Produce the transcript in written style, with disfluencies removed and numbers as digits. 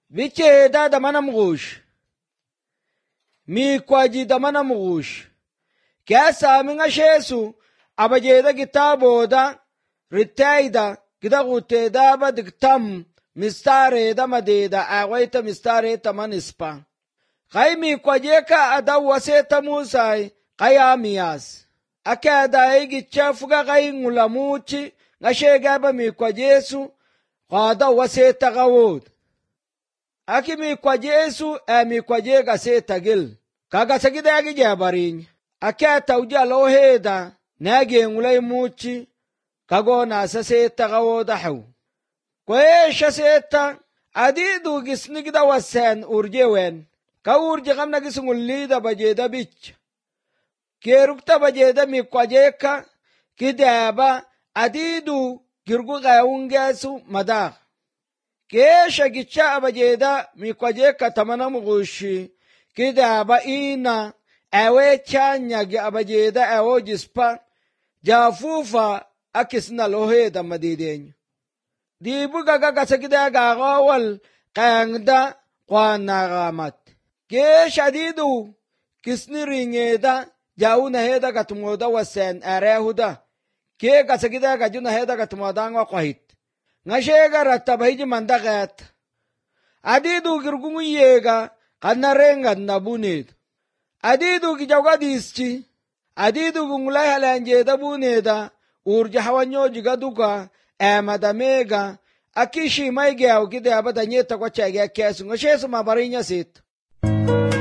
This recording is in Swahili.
Viche da mana mgush. Mi kwaji da mana mgush. Kesa minga shesu abajeda kitabo da ritaida kida gute da ba diktam mistare da madeda awaita mistare tamanispa. Kai mi kwajeka adawaseta musai kaya miyas. Akada igi chafuga kai ngulamuchi ngashega ba mi kwajesu qada waseta gawud. Aki mi kwajesu mi kwajega seta gil. Kaga sagida agi jabarin. Akata uja loheda nage ngulay muchi kago nasa seta gawud haw. Kwesha seta adidu gisnigda wasan urjewen. Ka urje kamna gisngulida bajeda bich. Kerukta bajeda mi kwajeka kidaba adidu girgu gayungesu madag. Kesha gicha abajeda mi kwajeka tamana mugushi kidaba ina awe chanya gi abajeda awo jispa jafufa akisna loheda madidenyo. Dibu gaga sagida gagawal kayangda kwana gamat. Kesha adidu kisni ringeda jauna heda katumoda wasen arehuda. Ke kasagida gajuna heda katumoda nga kwahit. Ngashega ratabahiji mandagat. Adidu girgungu yega kanarenga nabunid. Adidu kijawga dischi. Adidu gungulay halanjeda buneda urja hawanyo jigaduka amadamega akishi maige au kide abadanyeta kwa chage kesu. Ngashesu mabarinya sit.